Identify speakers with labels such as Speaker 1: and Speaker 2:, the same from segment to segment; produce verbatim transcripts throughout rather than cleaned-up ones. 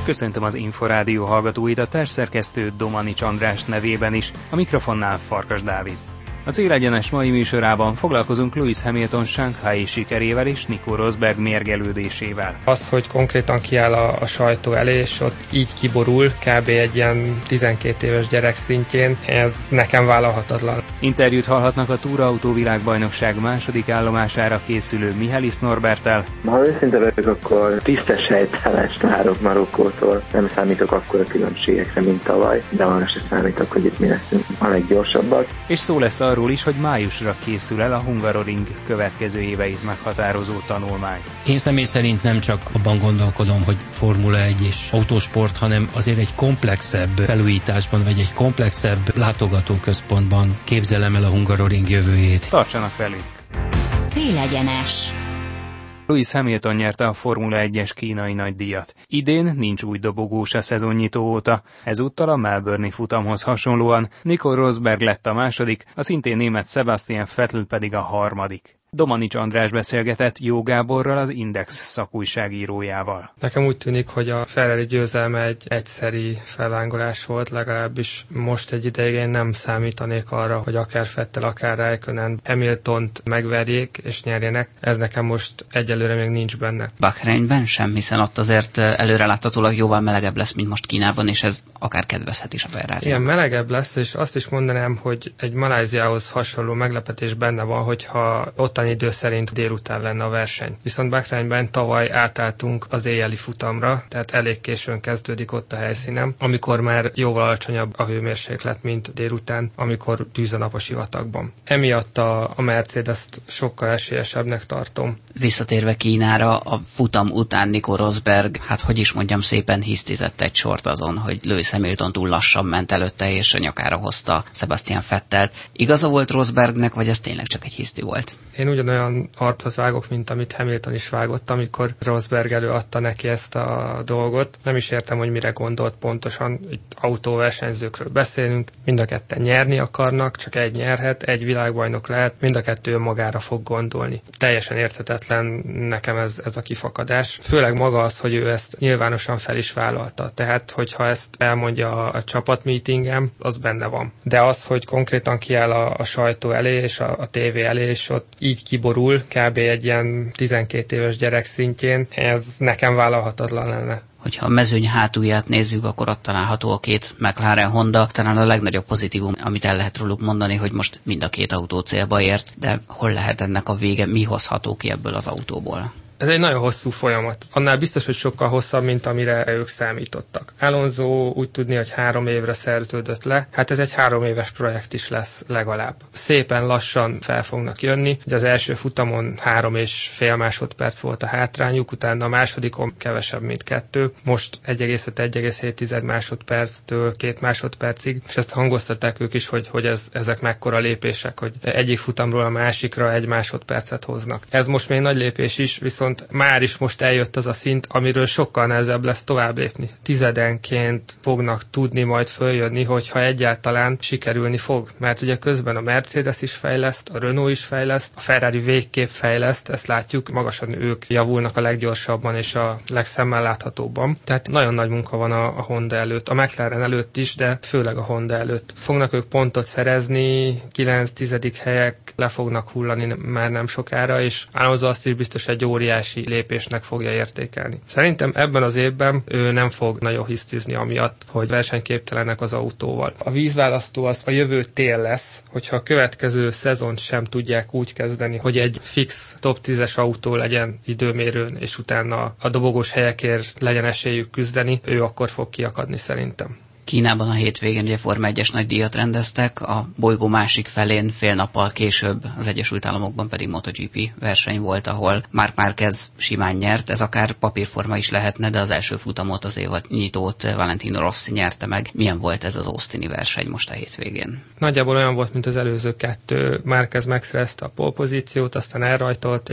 Speaker 1: Köszöntöm az Inforádió hallgatóit, a társszerkesztő Domanics András nevében is, a mikrofonnál Farkas Dávid. A Célegyenes mai műsorában foglalkozunk Lewis Hamilton Shanghai sikerével és Nico Rosberg mérgelődésével.
Speaker 2: Az, hogy konkrétan kiáll a, a sajtó elé, és ott így kiborul, kb. Egy ilyen tizenkét éves gyerek szintjén, ez nekem vállalhatatlan.
Speaker 1: Interjút hallhatnak a Túrautó világbajnokság második állomására készülő Mihály Norberttel.
Speaker 3: Ha őszinte vagyok, akkor tisztes helytállást várok Marokkótól. Nem számítok akkora különbségekre, mint tavaly, de arra se számítok, hogy itt mi leszünk a leggyorsabbak.
Speaker 1: És szó lesz arról is, hogy májusra készül el a Hungaroring következő éveit meghatározó tanulmány.
Speaker 4: Én személy szerint nem csak abban gondolkodom, hogy Formula egy és autósport, hanem azért egy komplexebb felújításban, vagy egy komplexebb látogatóközpontban képzelem el a Hungaroring jövőjét.
Speaker 1: Tartsanak velünk!
Speaker 5: Célegyenes.
Speaker 1: Lewis Hamilton nyerte a Formula egyes kínai nagydíjat. Idén nincs új dobogós a szezonnyitó óta. Ezúttal a Melbourne-i futamhoz hasonlóan Nico Rosberg lett a második, a szintén német Sebastian Vettel pedig a harmadik. Domanics András beszélgetett Jó Gáborral, az Index szakújságírójával.
Speaker 2: Nekem úgy tűnik, hogy a Ferrari győzelme egy egyszeri fellángolás volt, legalábbis most egy ideig én nem számítanék arra, hogy akár Vettel, akár Räikkönen Hamiltont megverjék és nyerjenek. Ez nekem most egyelőre még nincs benne.
Speaker 6: Bahreinben sem, hiszen ott azért előreláthatólag jóval melegebb lesz, mint most Kínában, és ez akár kedvezhet is a Ferrari.
Speaker 2: Igen, melegebb lesz, és azt is mondanám, hogy egy Malajziához hasonló meglepetés benne van, hogyha ott idő szerint délután lenne a verseny. Viszont Bahreinben tavaly átálltunk az éjjeli futamra, tehát elég későn kezdődik ott a helyszínen, amikor már jóval alacsonyabb a hőmérséklet, mint délután, amikor tűz a nap a sivatagban. Emiatt a, a Mercedes-t sokkal esélyesebbnek tartom.
Speaker 6: Visszatérve Kínára, a futam után Nico Rosberg, hát hogy is mondjam, szépen hisztizett egy sort azon, hogy Lewis Hamilton túl lassan ment előtte, és a nyakára hozta Sebastian Vettelt. Igaza volt Rosbergnek, vagy ez tényleg csak egy hiszti volt?
Speaker 2: Én ugyanolyan arcot vágok, mint amit Hamilton is vágott, amikor Rosberg előadta neki ezt a dolgot. Nem is értem, hogy mire gondolt pontosan. Itt autóversenyzőkről beszélünk, mind a ketten nyerni akarnak, csak egy nyerhet, egy világbajnok lehet, mind a kettő magára fog gondolni. Teljesen érthetetlen nekem ez, ez a kifakadás. Főleg maga az, hogy ő ezt nyilvánosan fel is vállalta. Tehát, hogyha ezt elmondja a, a csapatmeetingem, az benne van. De az, hogy konkrétan kiáll a, a sajtó elé és a, a tévé elé, és ott így kiborul, kb. Egy ilyen tizenkét éves gyerek szintjén, ez nekem vállalhatatlan lenne.
Speaker 6: Hogyha a mezőny hátulját nézzük, akkor ott található a két McLaren Honda. Talán a legnagyobb pozitívum, amit el lehet róluk mondani, hogy most mind a két autó célba ért, de hol lehet ennek a vége, mi hozható ki ebből az autóból?
Speaker 2: Ez egy nagyon hosszú folyamat. Annál biztos, hogy sokkal hosszabb, mint amire ők számítottak. Alonso úgy tudni, hogy három évre szerződött le. Hát ez egy három éves projekt is lesz legalább. Szépen lassan fel fognak jönni. Ugye az első futamon három és fél másodperc volt a hátrányuk, utána a másodikon kevesebb, mint kettő. Most egy egész öt - egy egész hét másodperctől két másodpercig, és ezt hangoztatták ők is, hogy, hogy ez, ezek mekkora lépések, hogy egyik futamról a másikra egy másodpercet hoznak. Ez most még nagy lépés is, viszont már is most eljött az a szint, amiről sokkal nehezebb lesz tovább lépni. Tizedenként fognak tudni majd följönni, hogyha egyáltalán sikerülni fog. Mert ugye közben a Mercedes is fejleszt, a Renault is fejleszt, a Ferrari végképp fejleszt, ezt látjuk, magasan ők javulnak a leggyorsabban és a legszemmel láthatóbban. Tehát nagyon nagy munka van a, a Honda előtt, a McLaren előtt is, de főleg a Honda előtt. Fognak ők pontot szerezni, kilenc-tizedik helyek le fognak hullani már nem sokára, és Alonso azt is biztos egy óriási lépésnek fogja értékelni. Szerintem ebben az évben ő nem fog nagyon hisztizni amiatt, hogy versenyképtelenek az autóval. A vízválasztó az a jövő tél lesz, hogyha a következő szezont sem tudják úgy kezdeni, hogy egy fix top tízes autó legyen időmérőn, és utána a dobogós helyekért legyen esélyük küzdeni, ő akkor fog kiakadni szerintem.
Speaker 6: Kínában a hétvégén ugye Forma egyes nagydíjat rendeztek, a bolygó másik felén fél nappal később az Egyesült Államokban pedig MotoGP verseny volt, ahol Marc Márquez simán nyert, ez akár papírforma is lehetne, de az első futamot, az évad nyitót Valentino Rossi nyerte meg. Milyen volt ez az austini verseny most a hétvégén?
Speaker 2: Nagyjából olyan volt, mint az előző kettő. Márquez megszerezte a pole pozíciót, aztán elrajtolt, és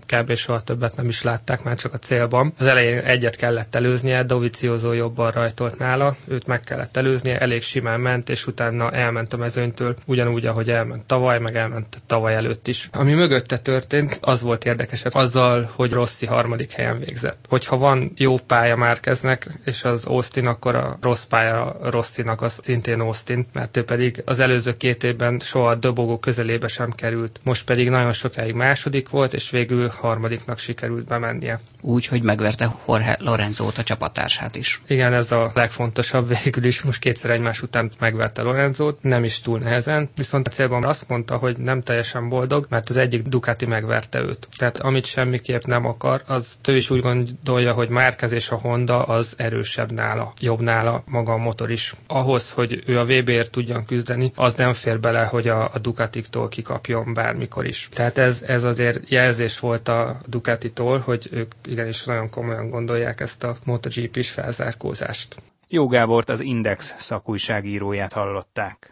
Speaker 2: kb. Soha többet nem is látták, már csak a célban. Az elején egyet kellett előznie, Dovizioso jobban rajtolt nála, őt meg kellett előznie, elég simán ment, és utána elment a mezőnytől, ugyanúgy, ahogy elment tavaly, meg elment tavaly előtt is. Ami mögötte történt, az volt érdekesebb azzal, hogy Rossi harmadik helyen végzett. Hogyha van jó pálya Márqueznek, és az Austin, akkor a rossz pálya Rossinak az szintén Austin, mert ő pedig az előző két évben soha a dobogó közelébe sem került. Most pedig nagyon sokáig második volt, és végül harmadiknak sikerült bemennie.
Speaker 6: Úgy, hogy megverte Jorge Lorenzót, a csapattársát is.
Speaker 2: Igen, ez a legfontosabb végül is. Most kétszer egymás után megverte Lorenzót, nem is túl nehezen. Viszont a célban azt mondta, hogy nem teljesen boldog, mert az egyik Ducati megverte őt. Tehát amit semmiképp nem akar, az ő is úgy gondolja, hogy Márquez és a Honda az erősebb nála, jobb nála maga a motor is. Ahhoz, hogy ő a vé bé-ért tudjon küzdeni, az nem fér bele, hogy a, a Ducatiktól kikapjon bármikor is. Tehát ez, ez azért jelzés volt a Ducatitól, hogy ők igenis nagyon komolyan gondolják ezt a MotoGP-s felzárkózást.
Speaker 1: Jó Gábort, az Index szakújságíróját hallották.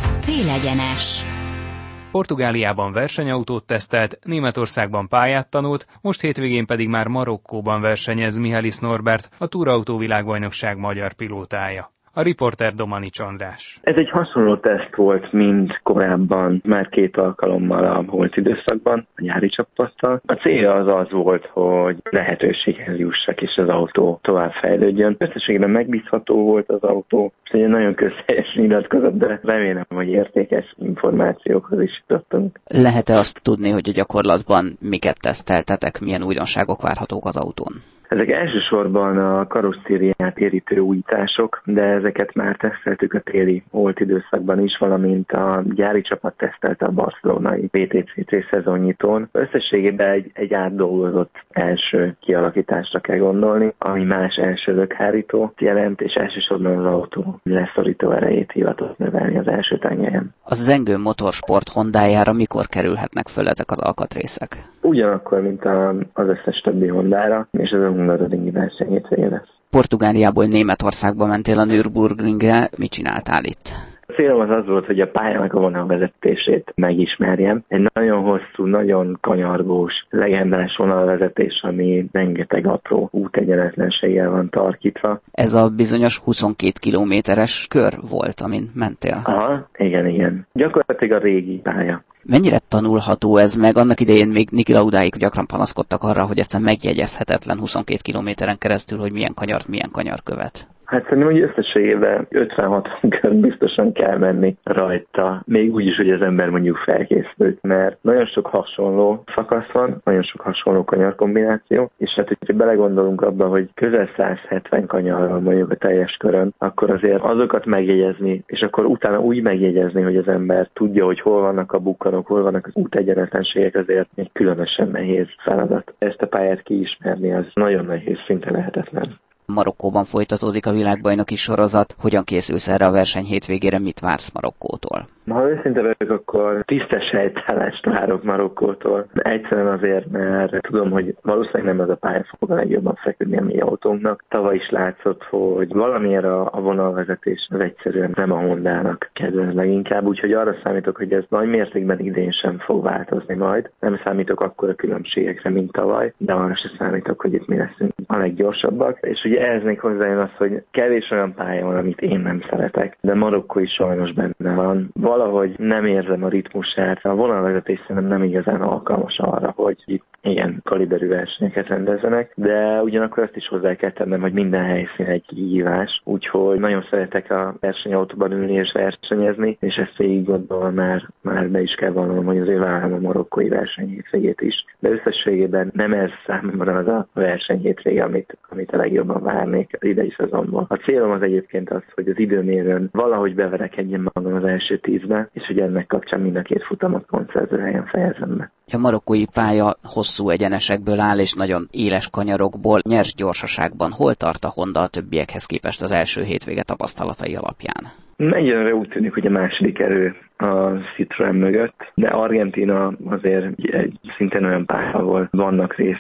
Speaker 5: Célegyenes.
Speaker 1: Portugáliában versenyautót tesztelt, Németországban pályát tanult, most hétvégén pedig már Marokkóban versenyez Mihális Norbert, a túrautó világbajnokság magyar pilótája. A riporter Domanics András.
Speaker 3: Ez egy hasonló teszt volt, mint korábban, már két alkalommal a holt időszakban, a nyári csapattal. A célja az az volt, hogy lehetőséghez jussak, és az autó tovább fejlődjön. Összességében megbízható volt az autó, és egy nagyon közhelyes nyilatkozat, de remélem, hogy értékes információkhoz is jutottunk.
Speaker 6: Lehet-e azt tudni, hogy a gyakorlatban miket teszteltetek, milyen újdonságok várhatók az autón?
Speaker 3: Ezek elsősorban a karosszériát érítő újítások, de ezeket már teszteltük a téli holt időszakban is, valamint a gyári csapat tesztelte a barcelonai vé té cé cé szezonnyitón. Összességében egy, egy átdolgozott első kialakításra kell gondolni, ami más első lökhárítót jelent, és elsősorban az autó leszorító erejét hivatott növelni az első tengelyen.
Speaker 6: Az Zengő Motorsport Hondájára mikor kerülhetnek föl ezek az alkatrészek?
Speaker 3: Ugyanakkor, mint a, az összes többi Hondára, és ez a hungaroringi verseny hétvégén lesz.
Speaker 6: Portugáliából Németországba mentél a Nürburgringre, mit csináltál itt?
Speaker 3: A célom az az volt, hogy a pályának a vonalvezetését megismerjem. Egy nagyon hosszú, nagyon kanyargós, legendás vonalvezetés, ami rengeteg apró útegyenetlenséggel van tarkítva.
Speaker 6: Ez a bizonyos huszonkét kilométeres kör volt, amin mentél?
Speaker 3: Aha, igen, igen. Gyakorlatilag a régi pálya.
Speaker 6: Mennyire tanulható ez meg? Annak idején még Niki Laudáik gyakran panaszkodtak arra, hogy egyszerűen megjegyezhetetlen huszonkét kilométeren keresztül, hogy milyen kanyart, milyen kanyar követ.
Speaker 3: Hát szerintem, hogy összességében ötven-hatvan kör biztosan kell menni rajta, még úgy is, hogy az ember mondjuk felkészült, mert nagyon sok hasonló szakasz van, nagyon sok hasonló kanyarkombináció, és hát, hogyha belegondolunk abba, hogy közel száz hetven kanyar van mondjuk a teljes körön, akkor azért azokat megjegyezni, és akkor utána úgy megjegyezni, hogy az ember tudja, hogy hol vannak a bukkanok, hol vannak az útegyenetlenségek, azért egy különösen nehéz feladat. Ezt a pályát kiismerni, az nagyon nehéz, szinte lehetetlen.
Speaker 6: Marokkóban folytatódik a világbajnoki sorozat. Hogyan készülsz erre a verseny hétvégére, mit vársz Marokkótól?
Speaker 3: Ha őszinte vagyok, akkor tisztes helytállást várok Marokkótól. Egyszerűen azért, mert tudom, hogy valószínűleg nem az a pálya fog a legjobban feküdni a mi autónknak. Tavaly is látszott, hogy valamiért a, a vonalvezetés az egyszerűen nem a Hondának kedvez leginkább, úgyhogy arra számítok, hogy ez nagy mértékben idén sem fog változni majd. Nem számítok akkora különbségekre, mint tavaly, de arra sem számítok, hogy itt mi leszünk a leggyorsabbak. És ugye ehhez még hozzájön az, hogy kevés olyan pálya van, amit én nem szeretek, de Marokkó is sajnos benne van. Valahogy nem érzem a ritmusát, a vonalvezetés szerintem nem igazán alkalmas arra, hogy itt ilyen kaliberű versenyeket rendezzenek, de ugyanakkor azt is hozzá kell tennem, hogy minden helyszín egy kihívás, úgyhogy nagyon szeretek a versenyautóban ülni és versenyezni, és ezt végig gondolva már, már be is kell vallanom, hogy azért várom a marokkói versenyhétvégét is. De összességében nem ez számomra az a versenyhétvége, amit, amit a legjobban várnék az idei szezonban. A célom az egyébként az, hogy az időmérőn valahogy beverekedjen magam az első tízbe, és hogy ennek kapcsán mind a két futamot pontszerző helyen fejezem be.
Speaker 6: A marokkói pálya hosszú egyenesekből áll, és nagyon éles kanyarokból, nyers gyorsaságban. Hol tart a Honda a többiekhez képest az első hétvége tapasztalatai alapján?
Speaker 3: Egyelőre úgy tűnik, hogy a második erő a Citroen mögött, de Argentína azért egy szintén olyan pálya, ahol vannak részek,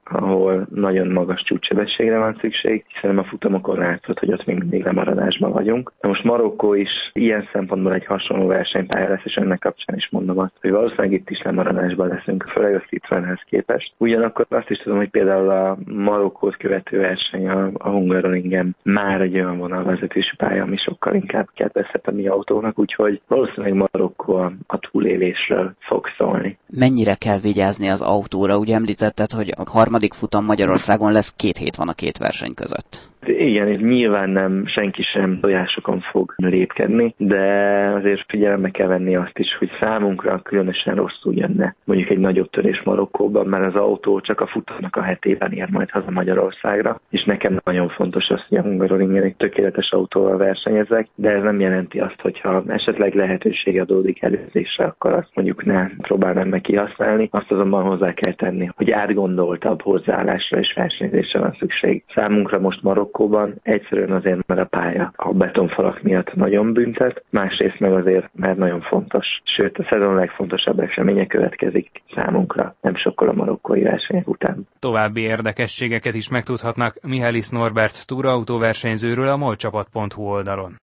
Speaker 3: ahol nagyon magas csúcssebességre van szükség, hiszen a futamokon látszott, hogy ott még mindig lemaradásban vagyunk. Na most Marokkó is ilyen szempontból egy hasonló versenypálya lesz, és ennek kapcsán is mondom azt, hogy valószínűleg itt is lemaradásban leszünk, főleg a Citroenhez képest. Ugyanakkor azt is tudom, hogy például a Marokkót követő verseny, a, a Hungaroringen már egy olyan vonalvezetésű pálya, ami sokkal inkább kedvezhet a mi autónak, úgyhogy valószínűleg Marokkó a, a túlélésről fog szólni.
Speaker 6: Mennyire kell vigyázni az autóra? Ugye említetted, hogy a harmadik futam Magyarországon lesz, két hét van a két verseny között.
Speaker 3: Igen, és nyilván nem, senki sem tojásokon fog lépkedni, de azért figyelembe kell venni azt is, hogy számunkra különösen rosszul jönne mondjuk egy nagyobb törés Marokkóban, mert az autó csak a futamnak a hetében ér majd haza Magyarországra, és nekem nagyon fontos az, hogy a Hungaroringen egy tökéletes autóval versenyezek, de ez nem jelenti azt, hogyha esetleg lehetőség adódik előzésre, akkor azt mondjuk ne próbálnám meg kihasználni. Azt azonban hozzá kell tenni, hogy átgondoltabb hozzáállásra és versenyzésre van szükség. Számunkra most Marokkóban egyszerűen azért, mert a pálya a betonfalak miatt nagyon büntet, másrészt meg azért, mert nagyon fontos. Sőt, a szezon legfontosabb eseménye következik számunkra, nem sokkal a marokkói versenyek után.
Speaker 1: További érdekességeket is megtudhatnak Mihális Norbert túraautóversenyzőről a molcsapat pont hu oldalon.